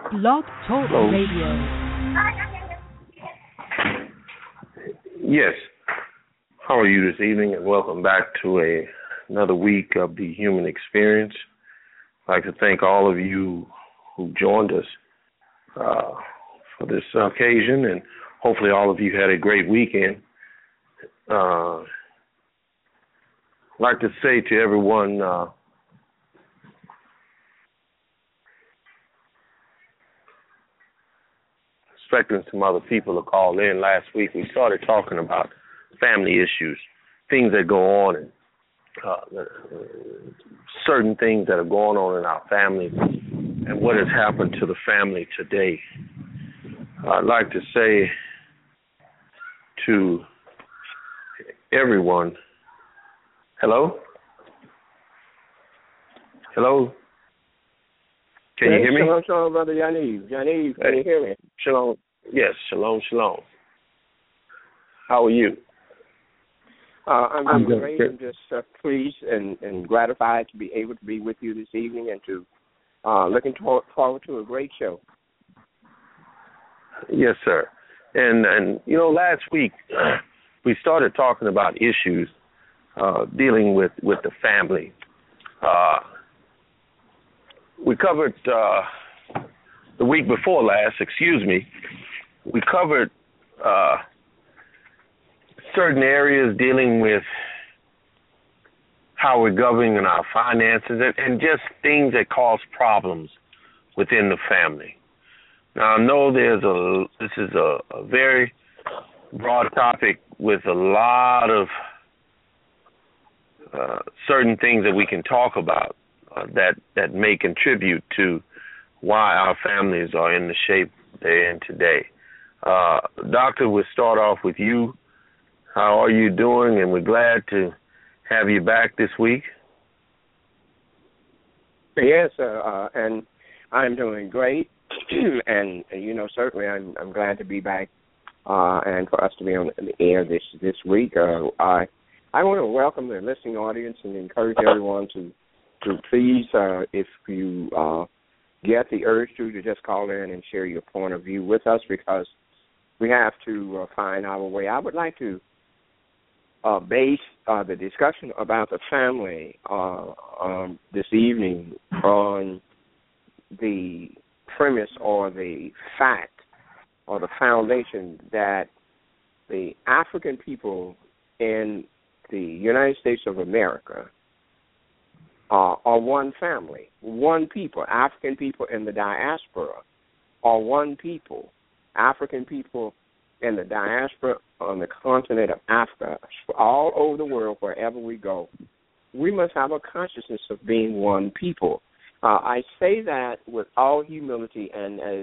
Blog Talk Hello. Radio. Yes. How are you this evening? And welcome back to another week of the Human Experience. I'd like to thank all of you who joined us for this occasion, and hopefully all of you had a great weekend. I'd like to say to everyone, expecting some other people to call in last week, we started talking about family issues, things that go on, and certain things that are going on in our family and what has happened to the family today. I'd like to say to everyone, hello? Hello? Can you hear me? Shalom, shalom, Brother Yaniv. Yaniv, can you hear me? Shalom. Yes, shalom, shalom. How are you? I'm doing great. I'm just pleased and gratified to be able to be with you this evening and to looking forward to a great show. Yes, sir. And you know, last week we started talking about issues dealing with the family. We covered the week before last, we covered certain areas dealing with how we're governing our finances and just things that cause problems within the family. Now, I know this is a very broad topic with a lot of certain things that we can talk about that may contribute to why our families are in the shape they're in today. Doctor, we'll start off with you. How are you doing? And we're glad to have you back this week. Yes, and I'm doing great. And you know, certainly I'm glad to be back and for us to be on the air this week. I want to welcome the listening audience and encourage everyone to please, if you get the urge to just call in and share your point of view with us, because we have to find our way. I would like to base the discussion about the family this evening on the premise or the fact or the foundation that the African people in the United States of America are one family, one people. African people in the diaspora are one people. African people in the diaspora on the continent of Africa, all over the world, wherever we go, we must have a consciousness of being one people. I say that with all humility, and as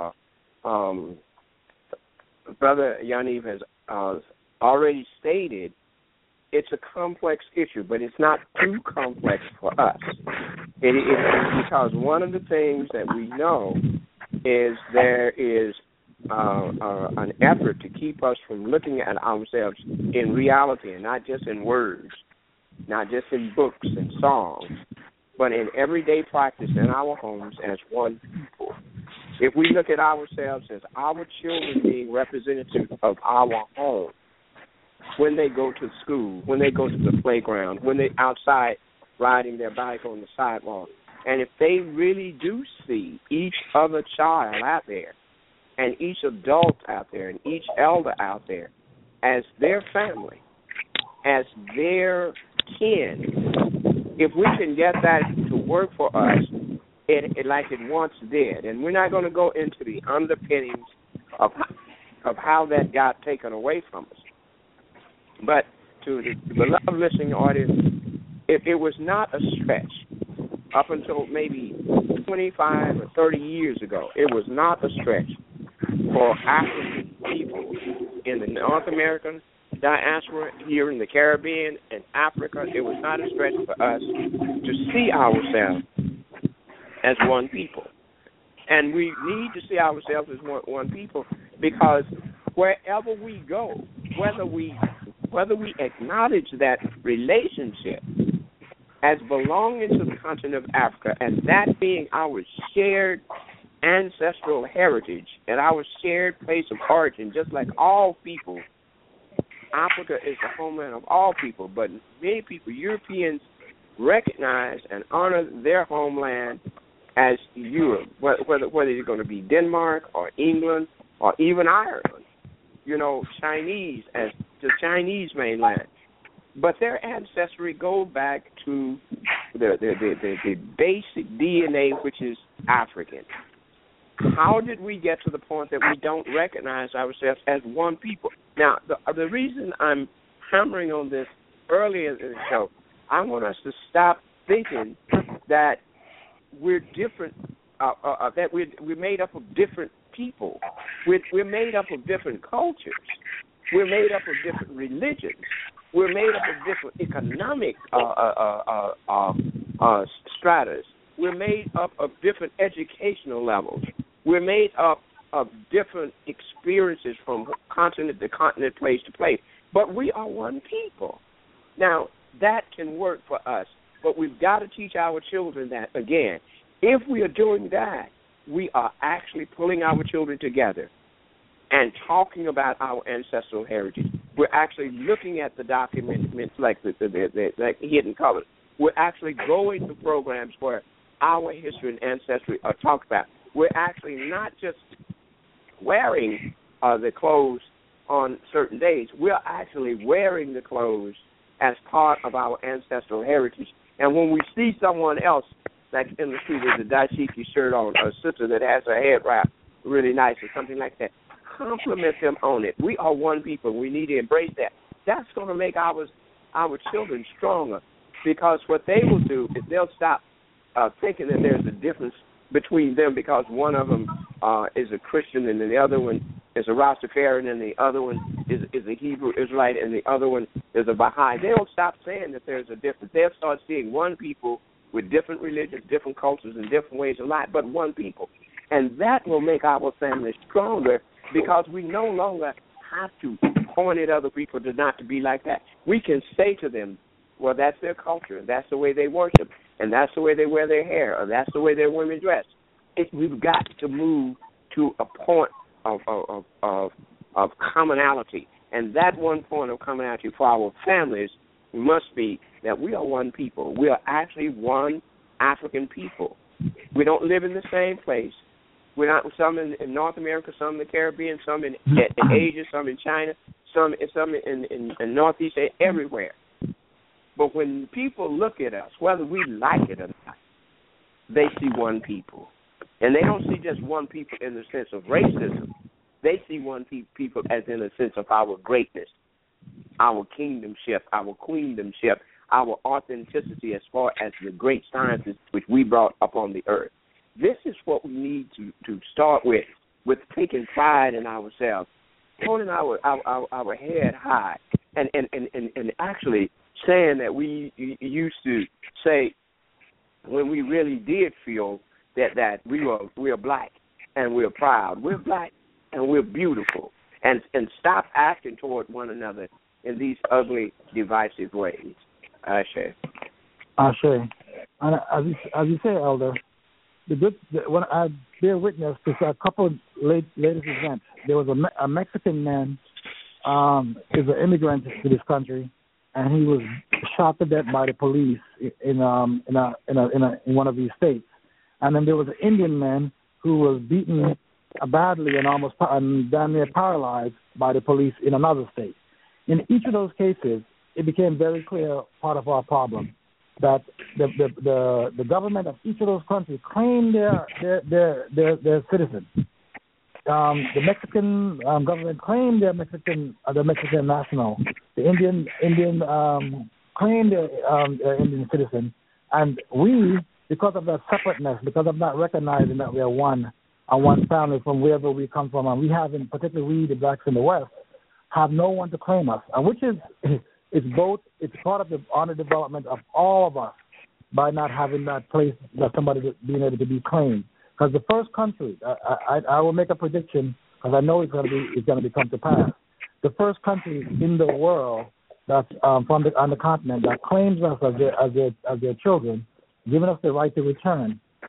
Brother Yaniv has already stated, it's a complex issue, but it's not too complex for us. It is because one of the things that we know is there is an effort to keep us from looking at ourselves in reality and not just in words, not just in books and songs, but in everyday practice in our homes as one people. If we look at ourselves as our children being representative of our home, when they go to school, when they go to the playground, when they're outside riding their bike on the sidewalk, and if they really do see each other child out there and each adult out there and each elder out there as their family, as their kin, if we can get that to work for us, it like it once did, and we're not going to go into the underpinnings of how that got taken away from us. But to the beloved listening audience, it was not a stretch up until maybe 25 or 30 years ago. It was not a stretch for African people in the North American diaspora, here in the Caribbean and Africa. It was not a stretch for us to see ourselves as one people. And we need to see ourselves as one people because wherever we go, whether we acknowledge that relationship as belonging to the continent of Africa and that being our shared ancestral heritage and our shared place of origin, just like all people. Africa is the homeland of all people, but many people, Europeans, recognize and honor their homeland as Europe, whether it's going to be Denmark or England or even Ireland. Chinese as the Chinese mainland. But their ancestry go back to the basic DNA, which is African. How did we get to the point that we don't recognize ourselves as one people? Now, the reason I'm hammering on this earlier in the show, I want us to stop thinking that we're different, that we're made up of different people. We're made up of different cultures. We're made up of different religions. We're made up of different economic stratas. We're made up of different educational levels. We're made up of different experiences from continent to continent, place to place. But we are one people. Now, that can work for us, but we've got to teach our children that, again, if we are doing that, we are actually pulling our children together and talking about our ancestral heritage. We're actually looking at the documents like the Hidden Colors. We're actually going to programs where our history and ancestry are talked about. We're actually not just wearing the clothes on certain days. We're actually wearing the clothes as part of our ancestral heritage. And when we see someone else, like in the street with a dashiki shirt on, or a sister that has her head wrapped really nice or something like that, compliment them on it. We are one people. We need to embrace that. That's going to make our children stronger, because what they will do is they'll stop thinking that there's a difference between them because one of them is a Christian and the other one is a Rastafarian and the other one is a Hebrew Israelite and the other one is a Baha'i. They'll stop saying that there's a difference. They'll start seeing one people with different religions, different cultures, and different ways of life, but one people. And that will make our family stronger, because we no longer have to point at other people to not to be like that. We can say to them, well, that's their culture, and that's the way they worship, and that's the way they wear their hair, or that's the way their women dress. We've got to move to a point of commonality, and that one point of commonality for our families must be that we are one people. We are actually one African people. We don't live in the same place. We're not some in North America, some in the Caribbean, some in Asia, some in China, some in Northeast Asia, everywhere. But when people look at us, whether we like it or not, they see one people. And they don't see just one people in the sense of racism. They see one people as in the sense of our greatness, our kingdomship, our queendomship, our authenticity as far as the great sciences which we brought upon the earth. This is what we need to start with taking pride in ourselves, holding our head high, and actually saying that we used to say when we really did feel that we are black and we're proud. We're black and we're beautiful, and stop acting toward one another in these ugly, divisive ways. Ashe. Ashe. And as you say, Elder, when I bear witness to a couple of latest events, there was a Mexican man, is an immigrant to this country, and he was shot to death by the police in one of these states. And then there was an Indian man who was beaten badly and damn near paralyzed by the police in another state. In each of those cases, it became very clear part of our problem that the government of each of those countries claimed their citizens. The Mexican government claimed their Mexican national. The Indian claimed their Indian citizen, and we, because of that separateness, because of not recognizing that we are one family from wherever we come from, and we haven't, particularly we, the blacks in the West, have no one to claim us, and which is it's part of the honor development of all of us by not having that place that somebody being able to be claimed. Because the first country, I will make a prediction because I know it's going to come to pass. The first country in the world that's on the continent that claims us as their children, giving us the right to return,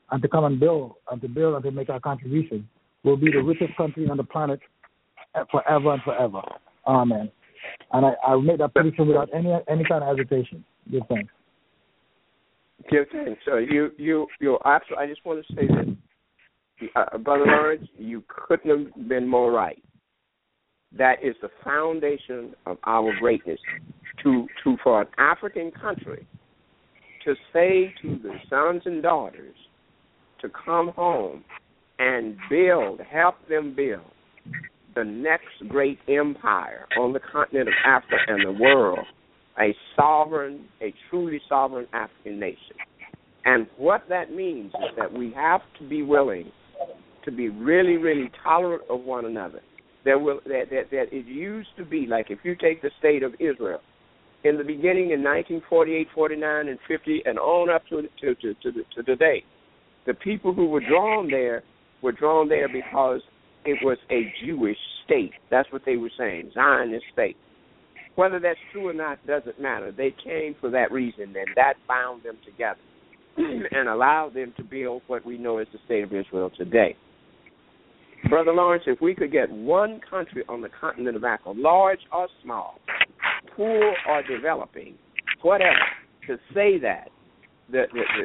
and to come and build and to make our contribution, we'll be the richest country on the planet forever and forever. Amen. And I make that prediction without any kind of hesitation. Give thanks. Give thanks. So you're absolutely. I just want to say that, Brother Lawrence, you couldn't have been more right. That is the foundation of our greatness. For an African country to say to the sons and daughters to come home and help them build the next great empire on the continent of Africa and the world, a truly sovereign African nation. And what that means is that we have to be willing to be really, really tolerant of one another. That it used to be, like if you take the state of Israel, in the beginning in 1948, 49, and 50, and on up to today, the people who were drawn there because it was a Jewish state. That's what they were saying, Zionist state. Whether that's true or not doesn't matter. They came for that reason, and that bound them together and allowed them to build what we know as the state of Israel today. Brother Lawrence, if we could get one country on the continent of Africa, large or small, poor or developing, whatever, to say that the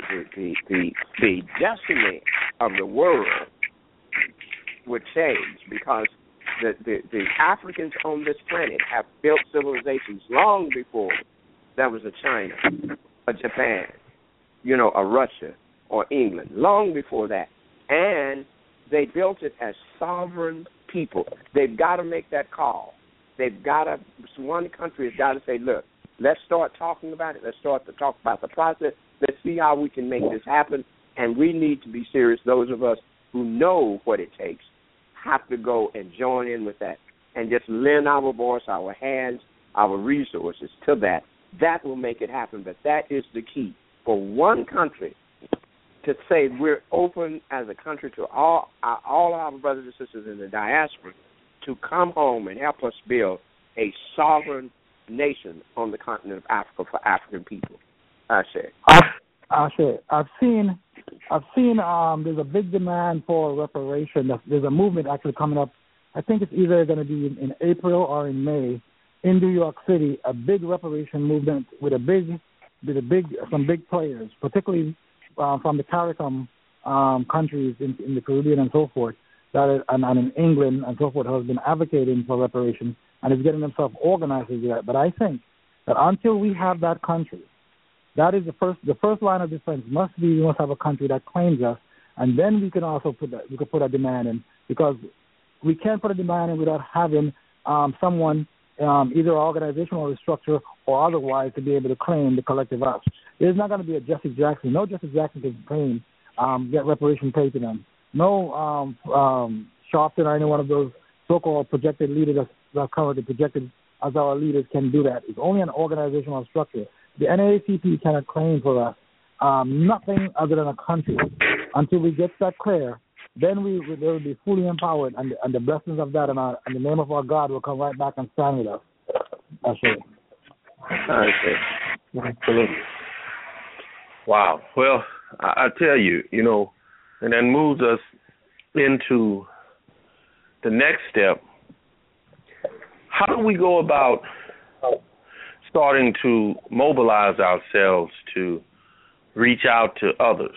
destiny of the world would change, because the Africans on this planet have built civilizations long before there was a China, a Japan, a Russia or England, long before that. And they built it as sovereign people. They've got to make that call. One country has got to say, look, let's start talking about it. Let's start to talk about the process. Let's see how we can make this happen. And we need to be serious. Those of us who know what it takes have to go and join in with that and just lend our voice, our hands, our resources to that. That will make it happen. But that is the key. For one country to say we're open as a country to all our brothers and sisters in the diaspora to come home and help us build a sovereign nation on the continent of Africa for African people. I've seen there's a big demand for reparation. There's a movement actually coming up. I think it's either going to be in April or in May in New York City, a big reparation movement with some big players, particularly from the CARICOM countries in the Caribbean and so forth, and in England and so forth, has been advocating for reparation and is getting themselves organized to do that. But I think that until we have that country, that is the first line of defense must be we must have a country that claims us, and then we can also put a demand in, because we can't put a demand in without having someone, either organizational structure or otherwise, to be able to claim the collective us. There's not going to be a Jesse Jackson. No Jesse Jackson can claim get reparation paid to them. No Sharpton or any one of those so-called projected leaders that are currently projected as our leaders can do that. It's only an organizational structure. The NAACP cannot claim for us nothing other than a country. Until we get that clear, then they will be fully empowered, and the blessings of that and the name of our God will come right back and stand with us. That's it. Absolutely. Wow. Well, I tell you, and that moves us into the next step. How do we go about starting to mobilize ourselves to reach out to others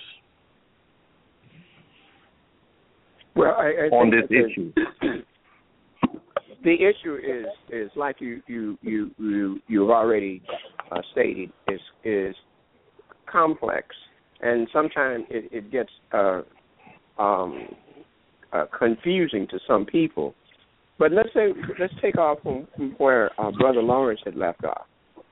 on this issue? The issue is like you've already stated, is complex, and sometimes it gets confusing to some people. But let's take off from where Brother Lawrence had left off.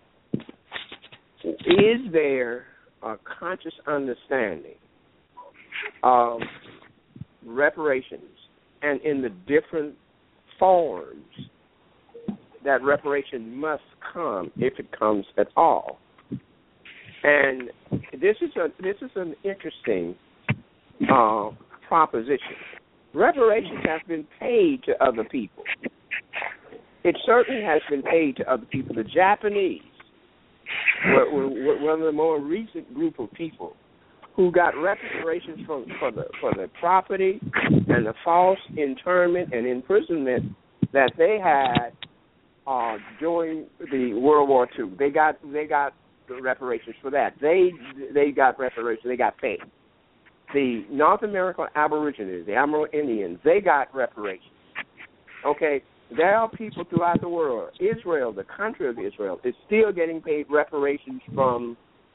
Is there a conscious understanding of reparations and in the different forms that reparation must come, if it comes at all? And this is an interesting proposition. Reparations have been paid to other people. It certainly has been paid to other people. The Japanese were one of the more recent group of people who got reparations for the property and the false internment and imprisonment that they had during the World War II. They got the reparations for that. They got reparations. They got paid. The North American Aborigines, the Amerindians, Indians, they got reparations. Okay, there are people throughout the world. Israel, the country of Israel, is still getting paid reparations from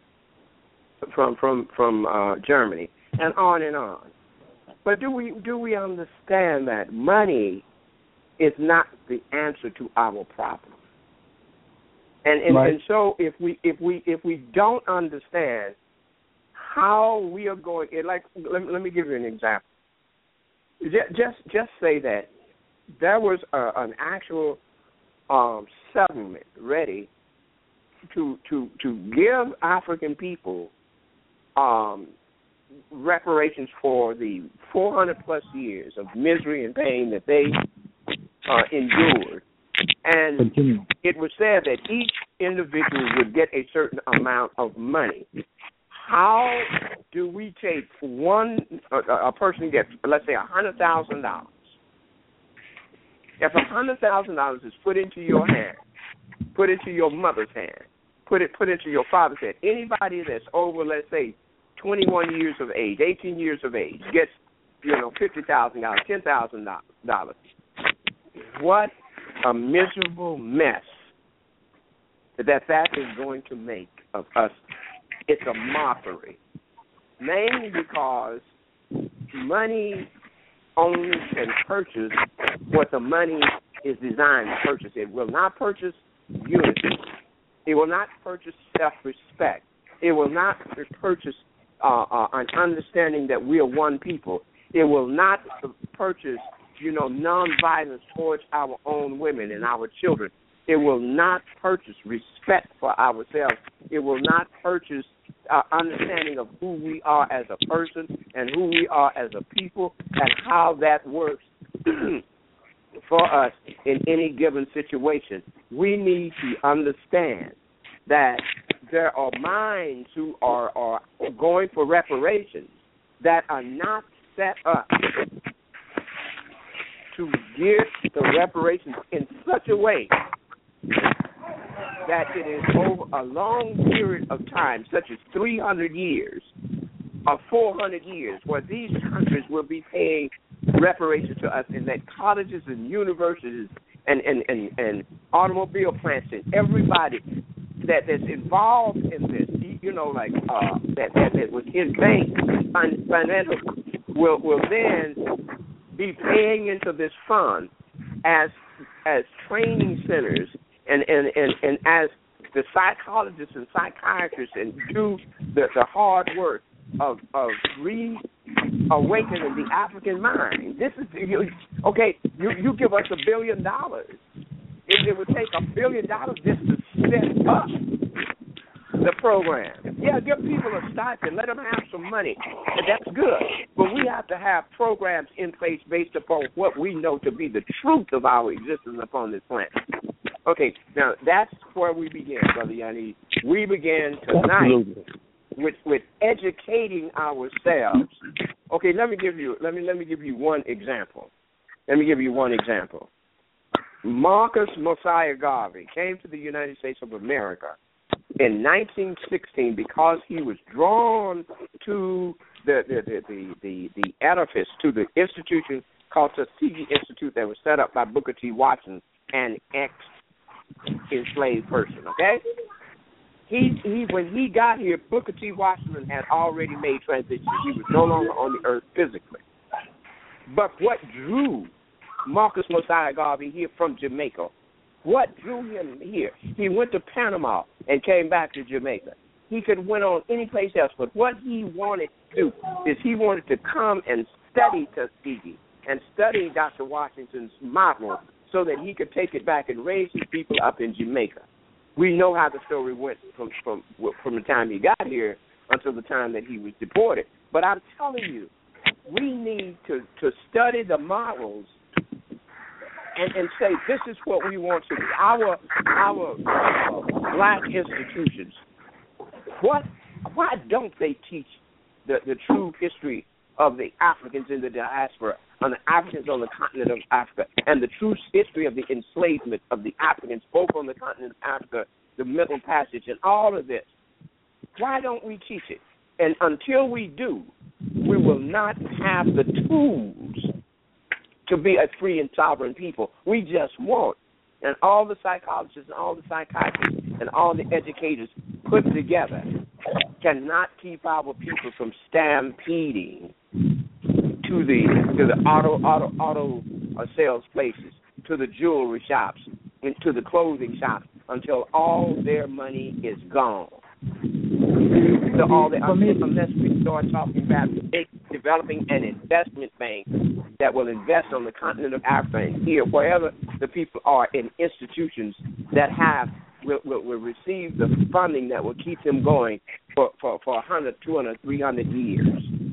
Germany, and on and on. But do we understand that money is not the answer to our problem? And so if we don't understand how we are going, let me give you an example. Just say that there was an actual settlement ready to give African people reparations for the 400 plus years of misery and pain that they endured. And it was said that each individual would get a certain amount of money. How do we take a person gets, let's say, $100,000? If $100,000 is put into your hand, put into your mother's hand, put into your father's hand, anybody that's over, let's say, 21 years of age, 18 years of age, gets, $50,000, $10,000. What a miserable mess that is going to make of us. It's a mockery, mainly because money only can purchase what the money is designed to purchase. It will not purchase unity. It will not purchase self-respect. It will not purchase an understanding that we are one people. It will not purchase, nonviolence towards our own women and our children. It will not purchase respect for ourselves. It will not purchase understanding of who we are as a person and who we are as a people and how that works for us in any given situation. We need to understand that there are minds who are going for reparations that are not set up to give the reparations in such a way that it is over a long period of time, such as 300 years or 400 years, where these countries will be paying reparations to us, and that colleges and universities and automobile plants and everybody that's involved in this, that was in banks, financial, will then be paying into this fund as training centers and as the psychologists and psychiatrists and do the hard work of reawakening the African mind. This is you give us $1 billion. It would take $1 billion just to set up the program. Yeah, give people a stipend, let them have some money. That's good. But we have to have programs in place based upon what we know to be the truth of our existence upon this planet. Okay, now that's where we begin, Brother Yanni. We begin tonight with educating ourselves. Okay, let me give you one example. Marcus Mosiah Garvey came to the United States of America in 1916 because he was drawn to the edifice, to the institution called Tuskegee Institute that was set up by Booker T. Washington, an ex-enslaved person. Okay, when he got here, Booker T. Washington had already made transition. He was no longer on the earth physically. But what drew Marcus Mosiah Garvey here from Jamaica? What drew him here? He went to Panama and came back to Jamaica. He could have went on any place else, but what he wanted to do is he wanted to come and study Tuskegee and study Dr. Washington's model so that he could take it back and raise his people up in Jamaica. We know how the story went from the time he got here until the time that he was deported. But I'm telling you, we need to study the models and say this is what we want to do. Our black institutions, why don't they teach the true history of the Africans in the diaspora, on the Africans on the continent of Africa, and the true history of the enslavement of the Africans, both on the continent of Africa, the Middle Passage, and all of this. Why don't we teach it? And until we do, we will not have the tools to be a free and sovereign people. We just won't. And all the psychologists and all the psychiatrists and all the educators put together cannot keep our people from stampeding to the auto sales places, to the jewelry shops, and to the clothing shops until all their money is gone. Unless we start talking about developing an investment bank that will invest on the continent of Africa and here, wherever the people are in institutions that will receive the funding that will keep them going for 100, 200, 300 years.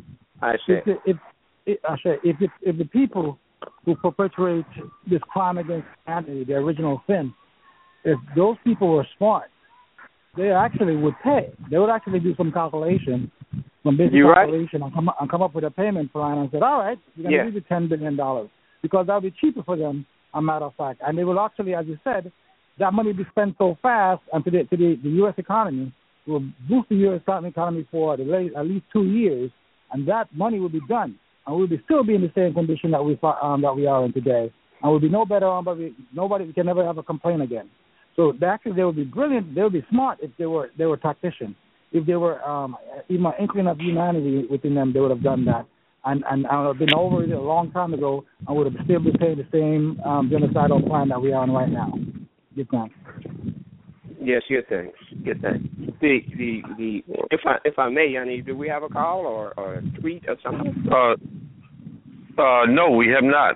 If the people who perpetrate this crime against humanity, the original sin, if those people were smart, they actually would pay. They would actually do some calculation, some basic calculation, and come up with a payment plan and say, all right, we're going to give you $10 billion, because that would be cheaper for them, a matter of fact. And they will actually, as you said, that money will be spent so fast, and to the U.S. economy, will boost the U.S. economy for at least 2 years, and that money will be done. And we'll still be in the same condition that we are in today. And we'll be no better on, but nobody can never ever complain again. So they would be brilliant. They would be smart if they were tacticians. If they were even an inkling of humanity within them, they would have done that. And I would have been over it a long time ago, and would have still been paying the same genocidal plan that we are on right now. Good thanks. Yes, good thanks. Good thanks. If I may, Yanni, do we have a call or a tweet or something? No, we have not.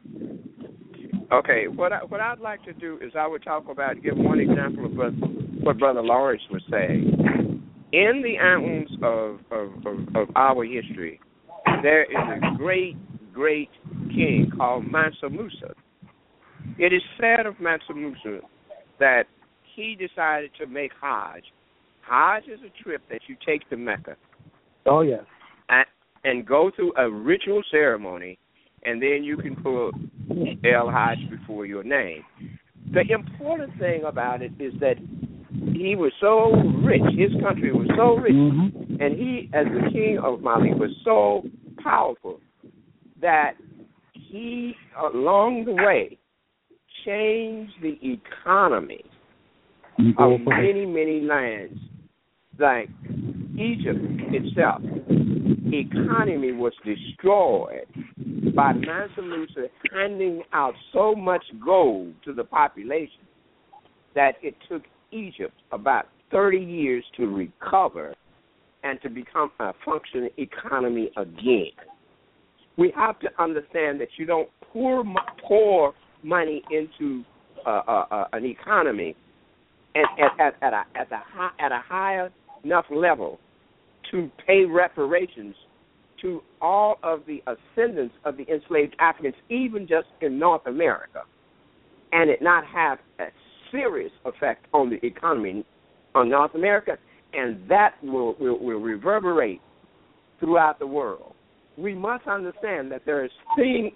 Okay, what I'd like to do is I would give one example of what Brother Lawrence was saying. In the annals of our history, there is a great, great king called Mansa Musa. It is said of Mansa Musa that he decided to make Hajj. Hajj is a trip that you take to Mecca. Oh, yes. And go through a ritual ceremony, and then you can put El Hajj before your name. The important thing about it is that he was so rich, his country was so rich, and he, as the king of Mali, was so powerful that he, along the way, changed the economy of many, many lands. Like Egypt itself, the economy was destroyed by Mansa Musa handing out so much gold to the population that it took Egypt about 30 years to recover and to become a functioning economy again. We have to understand that you don't pour money into an economy at a high enough level to pay reparations to all of the ascendants of the enslaved Africans, even just in North America, and it not have a serious effect on the economy on North America, and that will reverberate throughout the world. We must understand that there is things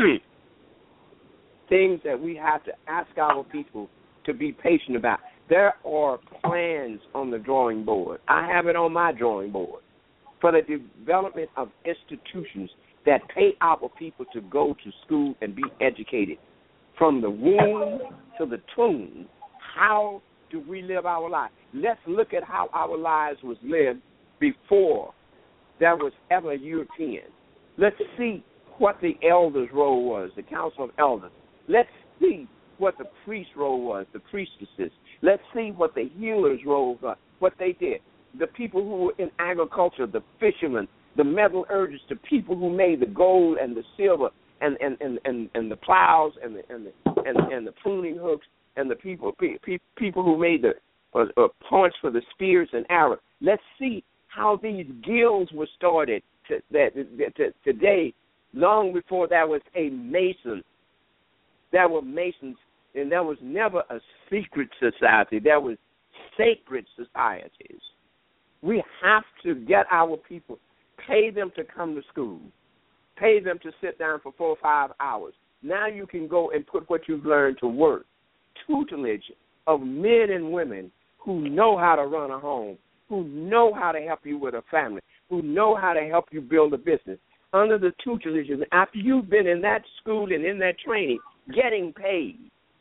that we have to ask our people to be patient about. There are plans on the drawing board. I have it on my drawing board for the development of institutions that pay our people to go to school and be educated. From the womb to the tomb, how do we live our lives? Let's look at how our lives was lived before there was ever a European. Let's see what the elders' role was, the council of elders. Let's see what the priest's role was, the priestesses. Let's see what the healers' role was, what they did. The people who were in agriculture, the fishermen, the metallurgists, the people who made the gold and the silver and the plows and the pruning hooks, and the people who made the points for the spears and arrows. Let's see how these guilds were started today, long before there was a mason. There were masons, and there was never a secret society. There was sacred societies. We have to get our people pay them to come to school, pay them to sit down for 4 or 5 hours. Now you can go and put what you've learned to work. Tutelage of men and women who know how to run a home, who know how to help you with a family, who know how to help you build a business. Under the tutelage, after you've been in that school and in that training, getting paid,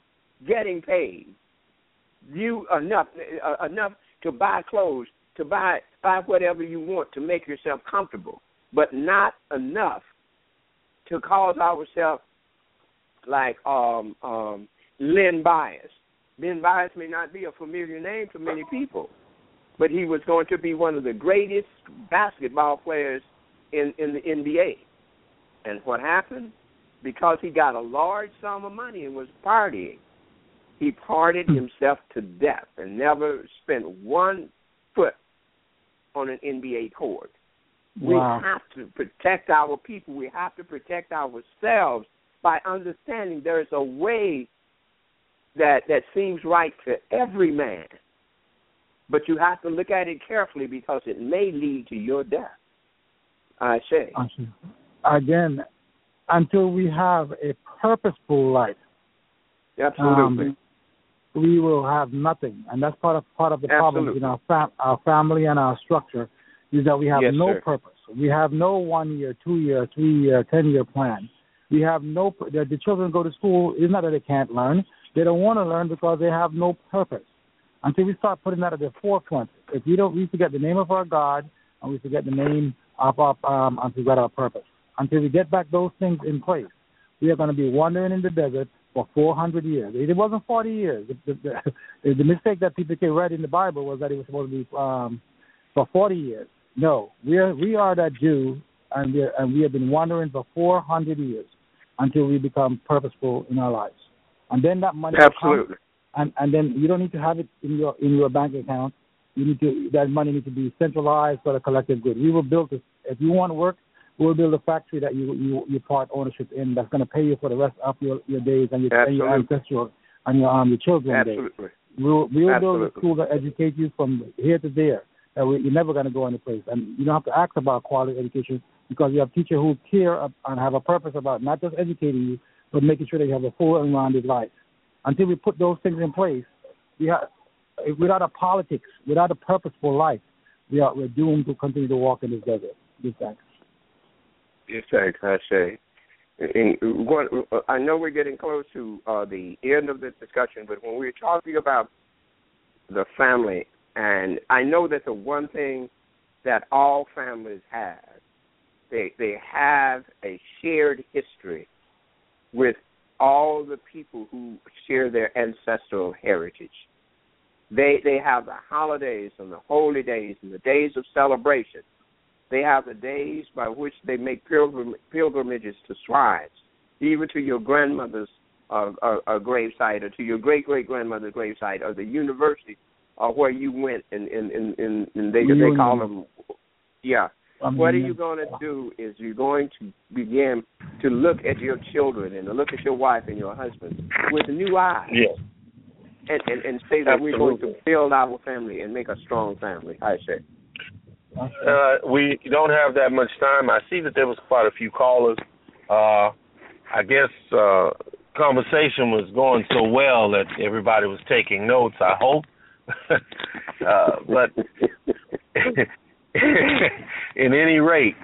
you enough to buy clothes, to buy whatever you want to make yourself comfortable, but not enough to cause ourselves like Len Bias. Len Bias may not be a familiar name to many people, but he was going to be one of the greatest basketball players in the NBA. And what happened? Because he got a large sum of money and was partying, he partied himself to death and never spent 1 foot on an NBA court. Wow. We have to protect our people. We have to protect ourselves by understanding there is a way that seems right to every man. But you have to look at it carefully because it may lead to your death, I say. Again, until we have a purposeful life, absolutely, we will have nothing. And that's part of the problem in our family and our structure is that we have no purpose. We have no 1 year, 2 year, 3 year, 10-year plan. We have the children go to school. It's not that they can't learn. They don't want to learn because they have no purpose. Until we start putting that at the forefront, if we forget the name of our God and we forget the name of our, until we get our purpose. Until we get back those things in place, we are going to be wandering in the desert for 400 years. It wasn't 40 years. The mistake that people read in the Bible was that it was supposed to be for 40 years. No, we are that Jew, and we have been wandering for 400 years until we become purposeful in our lives. And then that money absolutely. And then you don't need to have it in your bank account. That money needs to be centralized for the collective good. We will build this. If you want to work, we'll build a factory that you part ownership in that's going to pay you for the rest of your days and your ancestral and your children's days. We'll build a school that educates you from here to there. You're never going to go any place. And you don't have to ask about quality education because you have teachers who care and have a purpose about not just educating you, but making sure that you have a full and rounded life. Until we put those things in place, without a politics, without a purposeful life, we're doomed to continue to walk in this desert. Give thanks. Yes, thanks, I say. I know we're getting close to the end of this discussion, but when we're talking about the family, and I know that the one thing that all families have, they have a shared history with all the people who share their ancestral heritage. They have the holidays and the holy days and the days of celebration. They have the days by which they make pilgrimages to shrines, even to your grandmother's gravesite or to your great-great-grandmother's gravesite or the university where you went, and they call them, What are you going to do is you're going to begin to look at your children and to look at your wife and your husband with new eyes. Yes. And say that we're going to build our family and make a strong family, I say. We don't have that much time. I see that there was quite a few callers. I guess conversation was going so well that everybody was taking notes, I hope. But in any rate,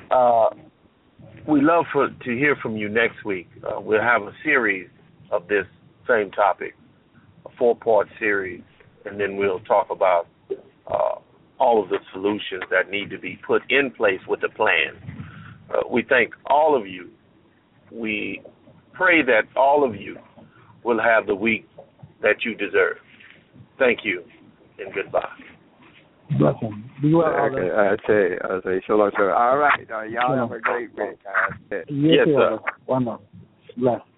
we love to hear from you next week. We'll have a series of this same topic, a 4-part series, and then we'll talk about all of the solutions that need to be put in place with the plan. We thank all of you. We pray that all of you will have the week that you deserve. Thank you, and goodbye. Blessing. Be well. I say, shalom, sir. All right, y'all have a great week. Yes, sir. One more. Bless.